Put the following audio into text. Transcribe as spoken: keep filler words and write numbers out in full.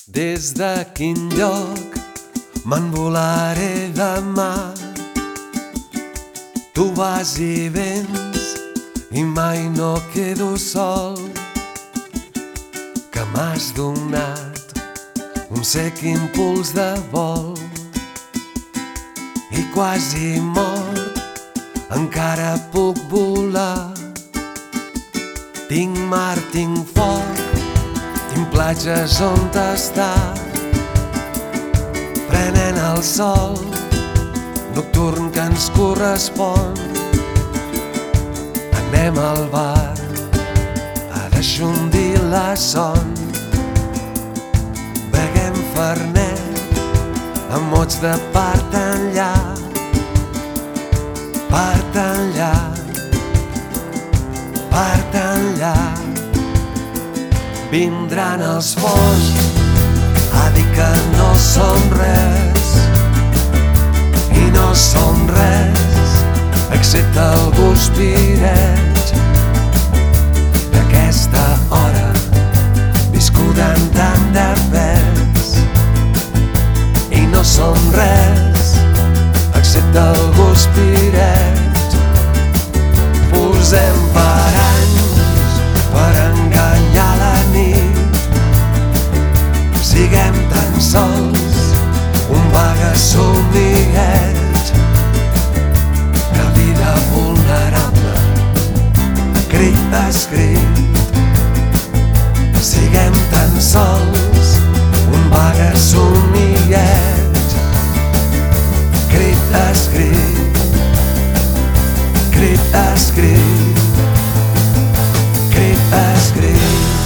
Des de quin lloc m'envolaré demà? Tu vas i vens i mai no quedo sol, que m'has donat un sec impuls de vol i quasi mort encara puc volar. Tinc mar, tinc foc, tinc platges on estar, prenent el sol nocturn que ens correspon. Anem al bar a deixondir la son, beguem fernet amb mots de part enllà, part enllà, part enllà. Vindran els bons a dir que no som res, i no som res excepte el guspireig d'aquesta hora viscuda en tant de pes. I no som res excepte el guspireig. Posem paranys per enganyar la nit, siguem tan sols un vague somieig, que vida vulnerable crit escrit. Siguem tan sols un vague somieig, crit escrit, crit escrit, crit escrit.